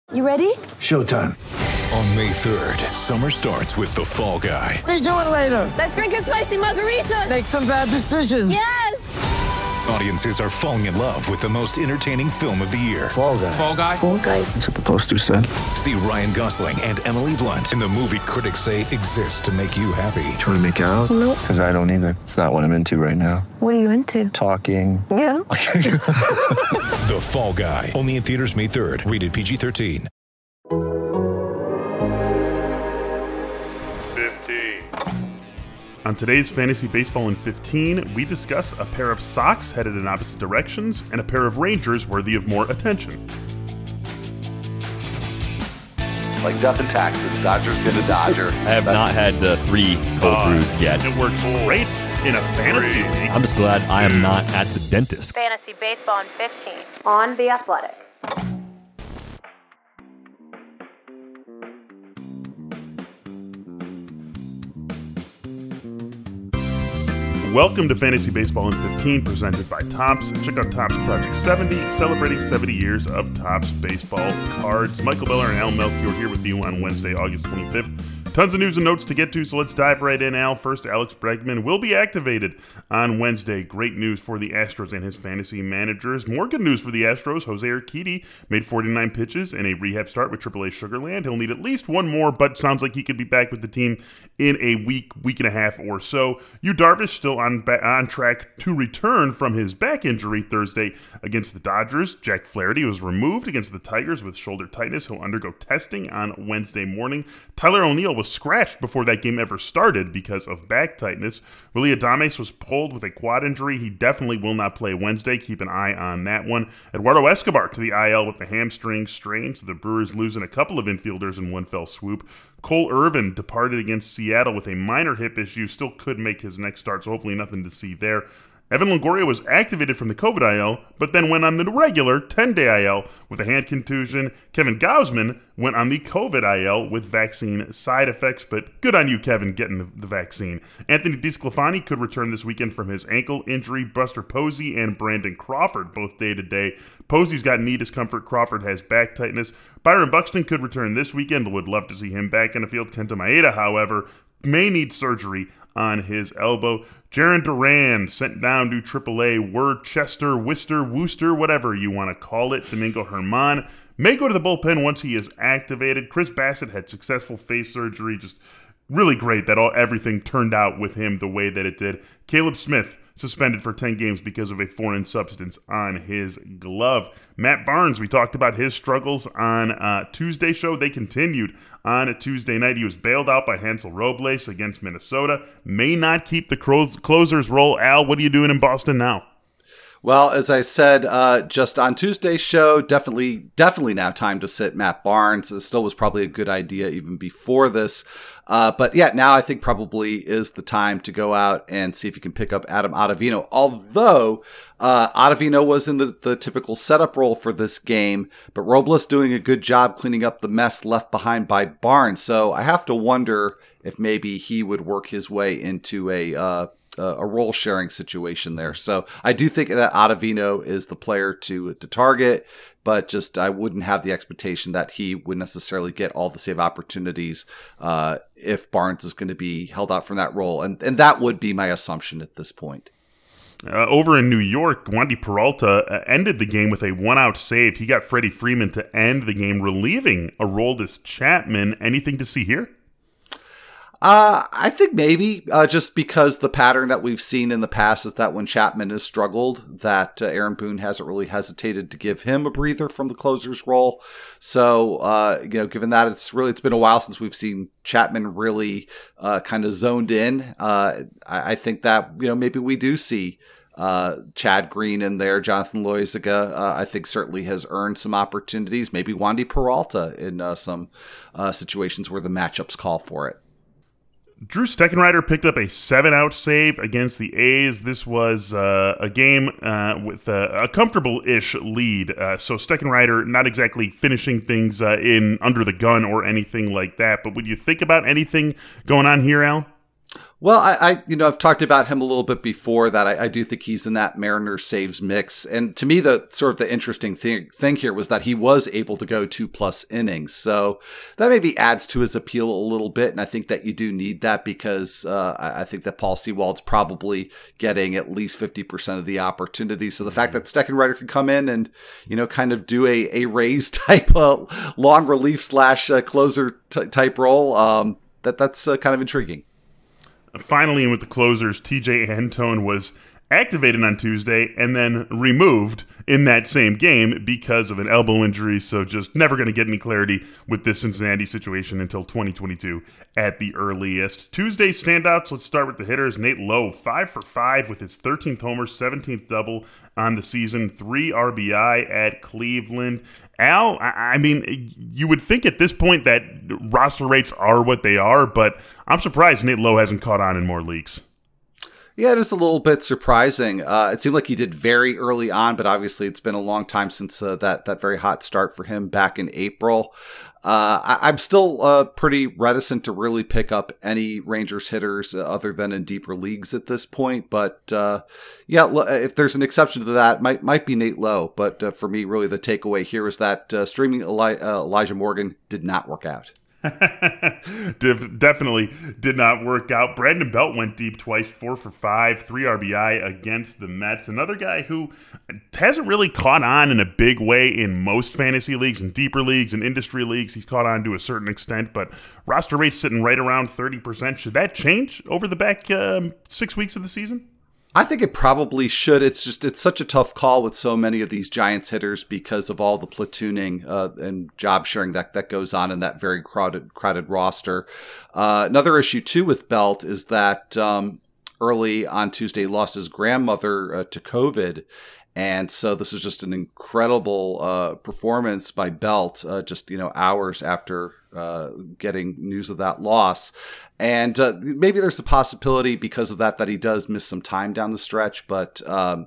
You ready? Showtime. On May 3rd, summer starts with The Fall Guy. Let's do it later. Let's drink a spicy margarita. Make some bad decisions. Yes! Audiences are falling in love with the most entertaining film of the year. Fall Guy. Fall Guy? Fall Guy. That's what the poster said. See Ryan Gosling and Emily Blunt in the movie critics say exists to make you happy. Trying to make it out? Nope. Because I don't either. It's not what I'm into right now. What are you into? Talking. Yeah. The Fall Guy. Only in theaters May 3rd. Rated PG-13. 15. On today's Fantasy Baseball in 15, we discuss a pair of Sox headed in opposite directions and a pair of Rangers worthy of more attention. Like death and taxes, Dodger's gonna Dodger. I have not had 3 cold brews yet. It works great in a fantasy league. I'm just glad I am not at the dentist. Fantasy Baseball in 15 on The Athletic. Welcome to Fantasy Baseball in 15, presented by Topps. Check out Topps Project 70, celebrating 70 years of Topps baseball cards. Michael Beller and Al Melchior here with you on Wednesday, August 25th. Tons of news and notes to get to, so let's dive right in, Al. First, Alex Bregman will be activated on Wednesday. Great news for the Astros and his fantasy managers. More good news for the Astros. Jose Urquidy made 49 pitches in a rehab start with AAA Sugar Land. He'll need at least one more, but sounds like he could be back with the team in a week and a half or so. Yu Darvish still on track to return from his back injury Thursday against the Dodgers. Jack Flaherty was removed against the Tigers with shoulder tightness. He'll undergo testing on Wednesday morning. Tyler O'Neill was scratched before that game ever started because of back tightness. Willy Adames was pulled with a quad injury. He definitely will not play Wednesday. Keep an eye on that one. Eduardo Escobar to the IL with the hamstring strain, so the Brewers losing a couple of infielders in one fell swoop. Cole Irvin departed against Seattle with a minor hip issue. Still could make his next start, so hopefully nothing to see there. Evan Longoria was activated from the COVID IL, but then went on the regular 10-day IL with a hand contusion. Kevin Gausman went on the COVID IL with vaccine side effects, but good on you, Kevin, getting the vaccine. Anthony DeSclafani could return this weekend from his ankle injury. Buster Posey and Brandon Crawford both day-to-day. Posey's got knee discomfort. Crawford has back tightness. Byron Buxton could return this weekend. Would love to see him back in the field. Kenta Maeda, however, may need surgery on his elbow. Jarren Duran sent down to AAA. Worcester, whatever you want to call it. Domingo Germán may go to the bullpen once he is activated. Chris Bassett had successful face surgery. Just really great that everything turned out with him the way that it did. Caleb Smith suspended for 10 games because of a foreign substance on his glove. Matt Barnes, we talked about his struggles on Tuesday show. They continued on a Tuesday night. He was bailed out by Hansel Robles against Minnesota. May not keep the closer's role. Al, what are you doing in Boston now? Well, as I said, just on Tuesday's show, definitely now time to sit Matt Barnes. It still was probably a good idea even before this. But yeah, now I think probably is the time to go out and see if you can pick up Adam Ottavino. Although Ottavino was in the typical setup role for this game, but Robles doing a good job cleaning up the mess left behind by Barnes. So I have to wonder if maybe he would work his way into a role sharing situation there. So I do think that Ottavino is the player to target, but just I wouldn't have the expectation that he would necessarily get all the save opportunities if Barnes is going to be held out from that role. And that would be my assumption at this point. Over in New York, Wandy Peralta ended the game with a one-out save. He got Freddie Freeman to end the game, relieving Aroldis Chapman. Anything to see here? I think maybe just because the pattern that we've seen in the past is that when Chapman has struggled, that Aaron Boone hasn't really hesitated to give him a breather from the closer's role. So, given that it's been a while since we've seen Chapman really kind of zoned in, I think that, maybe we do see Chad Green in there. Jonathan Loizaga, I think certainly has earned some opportunities. Maybe Wandy Peralta in some situations where the matchups call for it. Drew Steckenrider picked up a 7-out save against the A's. This was a game with a comfortable-ish lead. So Steckenrider not exactly finishing things in under the gun or anything like that. But would you think about anything going on here, Al? Well, I've talked about him a little bit before that I do think he's in that Mariners saves mix. And to me, the interesting thing here was that he was able to go 2+ innings. So that maybe adds to his appeal a little bit. And I think that you do need that because I think that Paul Sewald's probably getting at least 50% of the opportunity. So the fact that Steckenrider could come in and, kind of do a Rays type long relief / closer type role, that's kind of intriguing. Finally, and with the closers, TJ Antone was activated on Tuesday and then removed in that same game because of an elbow injury. So just never going to get any clarity with this Cincinnati situation until 2022 at the earliest. Tuesday's standouts, let's start with the hitters. Nate Lowe, 5 for 5 with his 13th homer, 17th double on the season, 3 RBI at Cleveland. Al, I mean, you would think at this point that roster rates are what they are, but I'm surprised Nate Lowe hasn't caught on in more leagues. Yeah, it is a little bit surprising. It seemed like he did very early on, but obviously it's been a long time since that very hot start for him back in April. I'm still pretty reticent to really pick up any Rangers hitters other than in deeper leagues at this point. But if there's an exception to that, might be Nate Lowe. But for me, really the takeaway here is that streaming Elijah Morgan did not work out. Definitely did not work out. Brandon Belt went deep twice, 4 for 5, 3 RBI against the Mets. Another guy who hasn't really caught on in a big way in most fantasy leagues and deeper leagues and industry leagues. He's caught on to a certain extent, but roster rate's sitting right around 30%. Should that change over the back 6 weeks of the season? I think it probably should. It's such a tough call with so many of these Giants hitters because of all the platooning and job sharing that goes on in that very crowded roster. Another issue too with Belt is that early on Tuesday he lost his grandmother to COVID. And so this was just an incredible performance by Belt, hours after getting news of that loss. And maybe there's a possibility because of that he does miss some time down the stretch. But,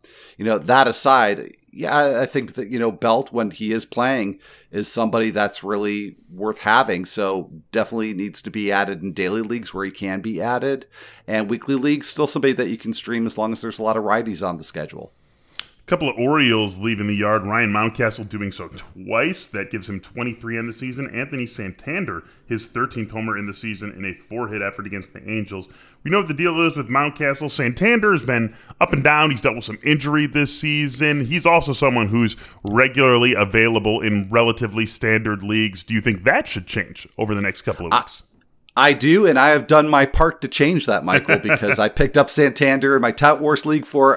that aside, I think that, Belt, when he is playing, is somebody that's really worth having. So definitely needs to be added in daily leagues where he can be added. And weekly leagues, still somebody that you can stream as long as there's a lot of righties on the schedule. Couple of Orioles leaving the yard. Ryan Mountcastle doing so twice. That gives him 23 on the season. Anthony Santander, his 13th homer in the season in a 4-hit effort against the Angels. We know what the deal is with Mountcastle. Santander has been up and down. He's dealt with some injury this season. He's also someone who's regularly available in relatively standard leagues. Do you think that should change over the next couple of weeks? I do, and I have done my part to change that, Michael, because I picked up Santander in my Tout Wars League for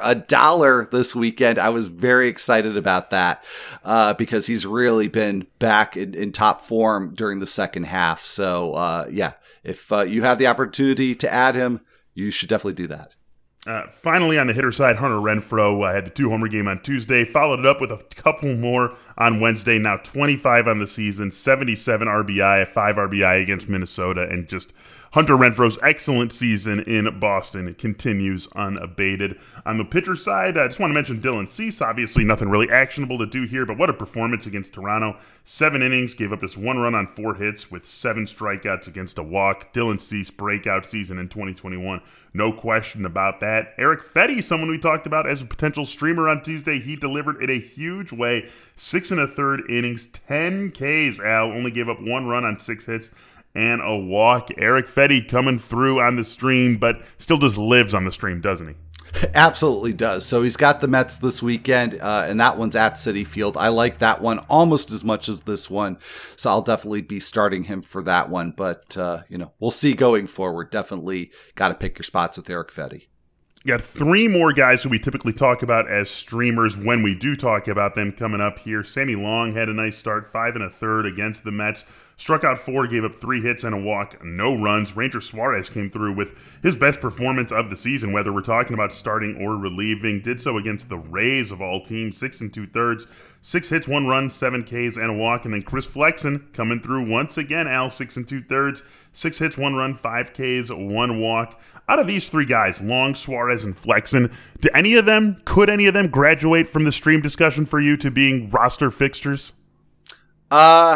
$1 this weekend. I was very excited about that because he's really been back in top form during the second half. So, if you have the opportunity to add him, you should definitely do that. Finally, on the hitter side, Hunter Renfroe had the 2-homer game on Tuesday, followed it up with a couple more on Wednesday, now 25 on the season, 77 RBI, 5 RBI against Minnesota, and just Hunter Renfroe's excellent season in Boston continues unabated. On the pitcher side, I just want to mention Dylan Cease. Obviously, nothing really actionable to do here, but what a performance against Toronto. 7 innings, gave up just 1 run on 4 hits with 7 strikeouts against a walk. Dylan Cease, breakout season in 2021. No question about that. Eric Fetty, someone we talked about as a potential streamer on Tuesday, he delivered in a huge way. 6 1/3 innings, 10 Ks, Al. Only gave up 1 run on 6 hits and a walk. Eric Fetty coming through on the stream, but still just lives on the stream, doesn't he? Absolutely does. So he's got the Mets this weekend, and that one's at Citi Field. I like that one almost as much as this one, so I'll definitely be starting him for that one. But, we'll see going forward. Definitely got to pick your spots with Eric Fetty. Got 3 more guys who we typically talk about as streamers when we do talk about them coming up here. Sammy Long had a nice start, 5 1/3 against the Mets. Struck out 4, gave up 3 hits and a walk, no runs. Ranger Suarez came through with his best performance of the season, whether we're talking about starting or relieving. Did so against the Rays of all teams, 6 2/3, 6 hits, 1 run, 7 Ks and a walk. And then Chris Flexen coming through once again, Al, 6 2/3, 6 hits, 1 run, 5 Ks, 1 walk. Out of these 3 guys, Long, Suarez, and Flexen, could any of them graduate from the stream discussion for you to being roster fixtures?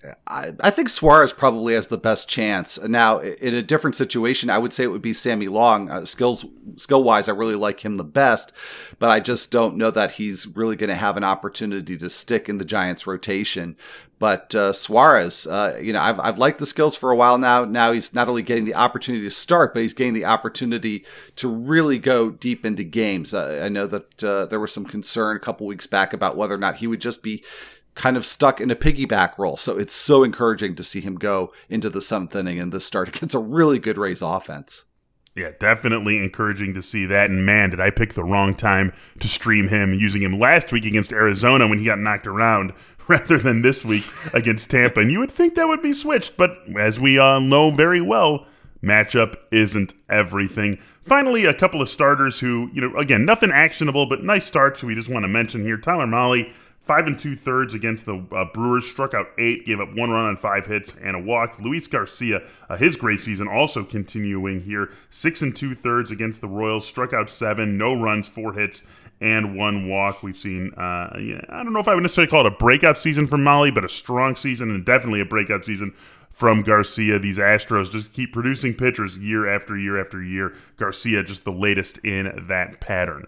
I think Suarez probably has the best chance. Now, in a different situation, I would say it would be Sammy Long. Skill-wise, I really like him the best, but I just don't know that he's really going to have an opportunity to stick in the Giants' rotation. But Suarez, I've liked the skills for a while now. Now he's not only getting the opportunity to start, but he's getting the opportunity to really go deep into games. I know that there was some concern a couple weeks back about whether or not he would just be kind of stuck in a piggyback role. So it's so encouraging to see him go into the 7th inning and this start against a really good Rays offense. Yeah, definitely encouraging to see that. And man, did I pick the wrong time to stream him, using him last week against Arizona when he got knocked around rather than this week against Tampa. And you would think that would be switched, but as we know very well, matchup isn't everything. Finally, a couple of starters who, again, nothing actionable, but nice starts we just want to mention here. Tyler Mahle, 5 2/3 against the Brewers, struck out 8, gave up 1 run on 5 hits and a walk. Luis Garcia, his great season also continuing here, 6 2/3 against the Royals, struck out 7, no runs, 4 hits, and 1 walk. We've seen, I don't know if I would necessarily call it a breakout season from Mahle, but a strong season and definitely a breakout season from Garcia. These Astros just keep producing pitchers year after year after year. Garcia just the latest in that pattern.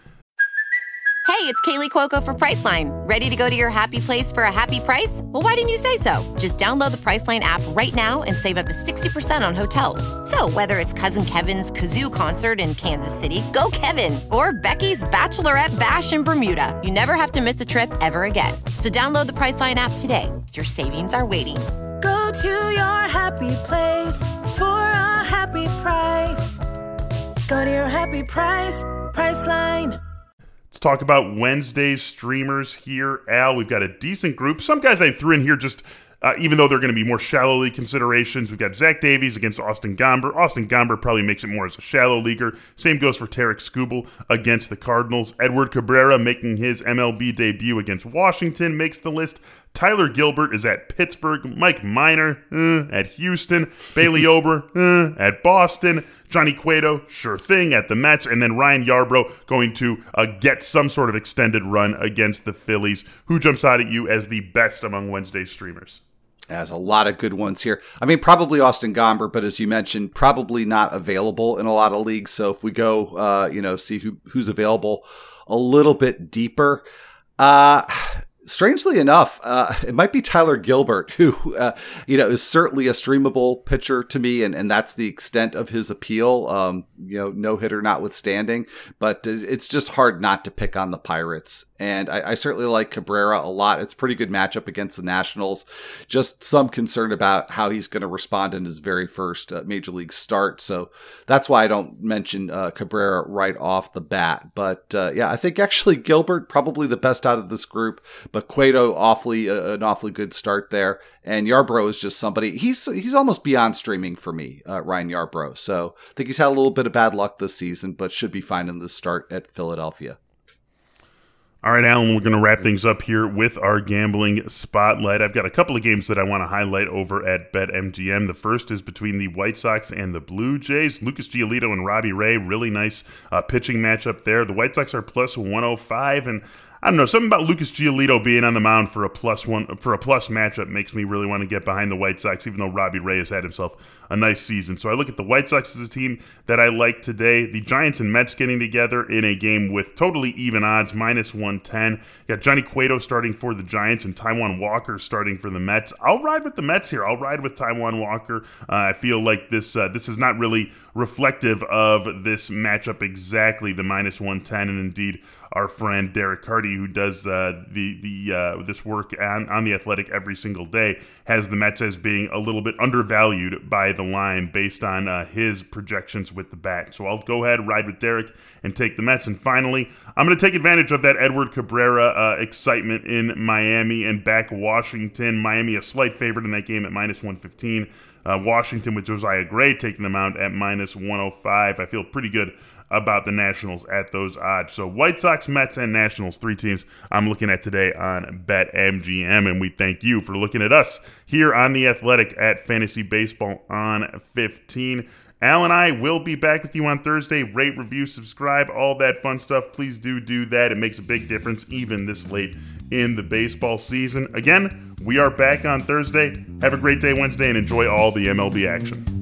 Hey, it's Kaylee Cuoco for Priceline. Ready to go to your happy place for a happy price? Well, why didn't you say so? Just download the Priceline app right now and save up to 60% on hotels. So whether it's Cousin Kevin's Kazoo Concert in Kansas City, go Kevin, or Becky's Bachelorette Bash in Bermuda, you never have to miss a trip ever again. So download the Priceline app today. Your savings are waiting. Go to your happy place for a happy price. Go to your happy price, Priceline. Let's talk about Wednesday's streamers here. Al, we've got a decent group. Some guys I threw in here just, even though they're going to be more shallow league considerations. We've got Zach Davies against Austin Gomber. Austin Gomber probably makes it more as a shallow leaguer. Same goes for Tarek Skubal against the Cardinals. Edward Cabrera making his MLB debut against Washington makes the list. Tyler Gilbert is at Pittsburgh. Mike Minor at Houston. Bailey Ober at Boston. Johnny Cueto, sure thing, at the Mets. And then Ryan Yarbrough going to get some sort of extended run against the Phillies. Who jumps out at you as the best among Wednesday's streamers? There's a lot of good ones here. I mean, probably Austin Gomber, but as you mentioned, probably not available in a lot of leagues. So if we go, see who's available a little bit deeper, strangely enough, it might be Tyler Gilbert, who, is certainly a streamable pitcher to me, and that's the extent of his appeal, no hitter notwithstanding, but it's just hard not to pick on the Pirates. And I certainly like Cabrera a lot. It's a pretty good matchup against the Nationals. Just some concern about how he's going to respond in his very first major league start. So that's why I don't mention Cabrera right off the bat. But I think actually Gilbert probably the best out of this group. But Cueto, an awfully good start there. And Yarbrough is just somebody, he's almost beyond streaming for me, Ryan Yarbrough. So I think he's had a little bit of bad luck this season, but should be fine in this start at Philadelphia. All right, Alan, we're going to wrap things up here with our gambling spotlight. I've got a couple of games that I want to highlight over at BetMGM. The first is between the White Sox and the Blue Jays. Lucas Giolito and Robbie Ray, really nice pitching matchup there. The White Sox are plus 105, and I don't know, something about Lucas Giolito being on the mound for a plus matchup makes me really want to get behind the White Sox, even though Robbie Ray has had himself a nice season. So I look at the White Sox as a team that I like today. The Giants and Mets getting together in a game with totally even odds, minus 110. You got Johnny Cueto starting for the Giants and Taijuan Walker starting for the Mets. I'll ride with the Mets here. I'll ride with Taijuan Walker. I feel like this is not really reflective of this matchup exactly, the minus 110, and indeed our friend Derek Hardy, who does this work on The Athletic every single day, has the Mets as being a little bit undervalued by the line based on his projections with the bat. So I'll go ahead, ride with Derek, and take the Mets. And finally, I'm going to take advantage of that Edward Cabrera excitement in Miami and back Washington. Miami a slight favorite in that game at minus 115. Washington with Josiah Gray taking them out at minus 105. I feel pretty good about the Nationals at those odds. So White Sox, Mets, and Nationals, 3 teams I'm looking at today on BetMGM, and we thank you for looking at us here on The Athletic at Fantasy Baseball on 15. Al and I will be back with you on Thursday. Rate, review, subscribe, all that fun stuff. Please do that. It makes a big difference even this late in the baseball season. Again, We are back on Thursday. Have a great day Wednesday and enjoy all the MLB action.